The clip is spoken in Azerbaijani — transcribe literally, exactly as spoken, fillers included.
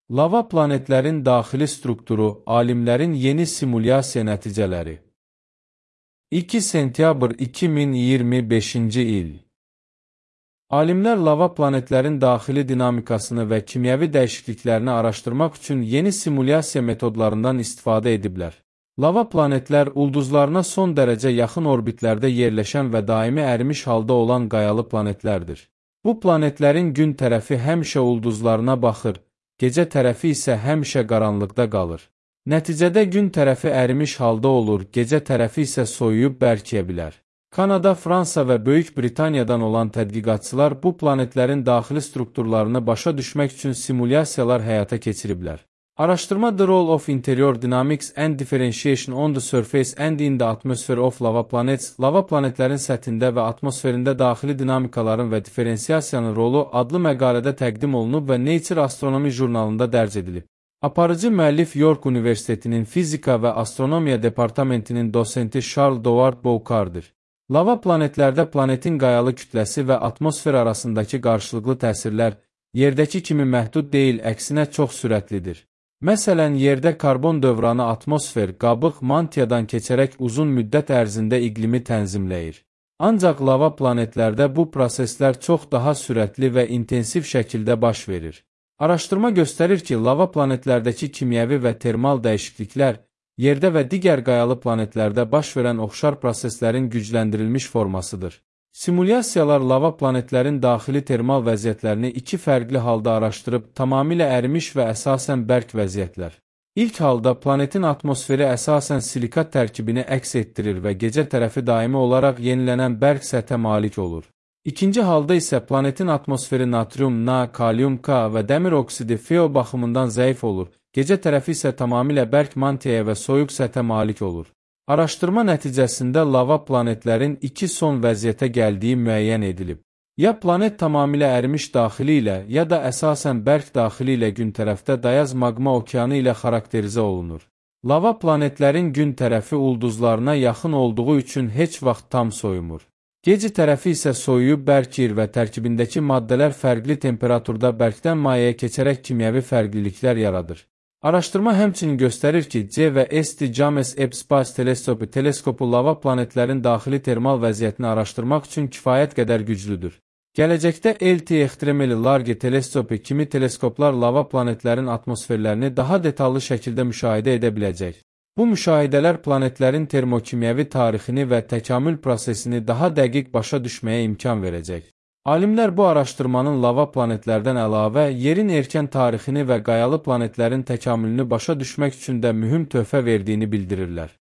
Lava planetlərin daxili strukturu, alimlərin yeni simulyasiya nəticələri. iki sentyabr iki min iyirmi beşinci il. Alimlər lava planetlərin daxili dinamikasını və kimyəvi dəyişikliklərini araşdırmaq üçün yeni simulyasiya metodlarından istifadə ediblər. Lava planetlər ulduzlarına son dərəcə yaxın orbitlərdə yerləşən və daimi ərimiş halda olan qayalı planetlərdir. Bu planetlərin gün tərəfi həmişə ulduzlarına baxır, gecə tərəfi isə həmişə qaranlıqda qalır. Nəticədə gün tərəfi ərimiş halda olur, gecə tərəfi isə soyuyub bərkiyə bilər. Kanada, Fransa və Böyük Britaniyadan olan tədqiqatçılar bu planetlərin daxili strukturlarını başa düşmək üçün simulyasiyalar həyata keçiriblər. Araşdırma The Role of Interior Dynamics and Differentiation on the Surface and in the Atmosphere of Lava Planets, lava planetlərin səthində və atmosferində daxili dinamikaların və diferensiyasiyanın rolu adlı məqalədə təqdim olunub və Nature Astronomy jurnalında dərc edilib. Aparıcı müəllif York Universitetinin Fizika və Astronomiya Departamentinin dosenti Charles Doward Boucard'dır. Lava planetlərdə planetin qayalı kütləsi və atmosfer arasındakı qarşılıqlı təsirlər yerdəki kimi məhdud deyil, əksinə çox sürətlidir. Məsələn, yerdə karbon dövranı atmosfer, qabıq mantiyadan keçərək uzun müddət ərzində iqlimi tənzimləyir. Ancaq lava planetlərdə bu proseslər çox daha sürətli və intensiv şəkildə baş verir. Araşdırma göstərir ki, lava planetlərdəki kimyəvi və termal dəyişikliklər yerdə və digər qayalı planetlərdə baş verən oxşar proseslərin gücləndirilmiş formasıdır. Simulyasiyalar lava planetlərin daxili termal vəziyyətlərini iki fərqli halda araşdırıb, tamamilə ərimiş və əsasən bərk vəziyyətlər. İlk halda planetin atmosferi əsasən silikat tərkibini əks etdirir və gecə tərəfi daimi olaraq yenilənən bərk səthə malik olur. İkinci halda isə planetin atmosferi natrium Na, kalium K və dəmir oksidi Fe baxımından zəif olur. Gecə tərəfi isə tamamilə bərk mantiyaya və soyuq səthə malik olur. Araşdırma nəticəsində lava planetlərin iki son vəziyyətə gəldiyi müəyyən edilib. Ya planet tamamilə ərimiş daxili ilə, ya da əsasən bərk daxili ilə gün tərəfdə dayaz maqma okeanı ilə xarakterizə olunur. Lava planetlərin gün tərəfi ulduzlarına yaxın olduğu üçün heç vaxt tam soyumur. Gecə tərəfi isə soyuyub bərkir və tərkibindəki maddələr fərqli temperaturda bərkdən mayaya keçərək kimyəvi fərqliliklər yaradır. Araşdırma həmçinin göstərir ki, C və S T James Webb Space Teleskopu teleskopu lava planetlərin daxili termal vəziyyətini araşdırmaq üçün kifayət qədər güclüdür. Gələcəkdə L T Extremely Large teleskopu kimi teleskoplar lava planetlərin atmosferlərini daha detallı şəkildə müşahidə edə biləcək. Bu müşahidələr planetlərin termokimyəvi tarixini və təkamül prosesini daha dəqiq başa düşməyə imkan verəcək. Alimlər bu araşdırmanın lava planetlərdən əlavə yerin erkən tarixini və qayalı planetlərin təkamülünü başa düşmək üçün də mühüm töhfə verdiyini bildirirlər.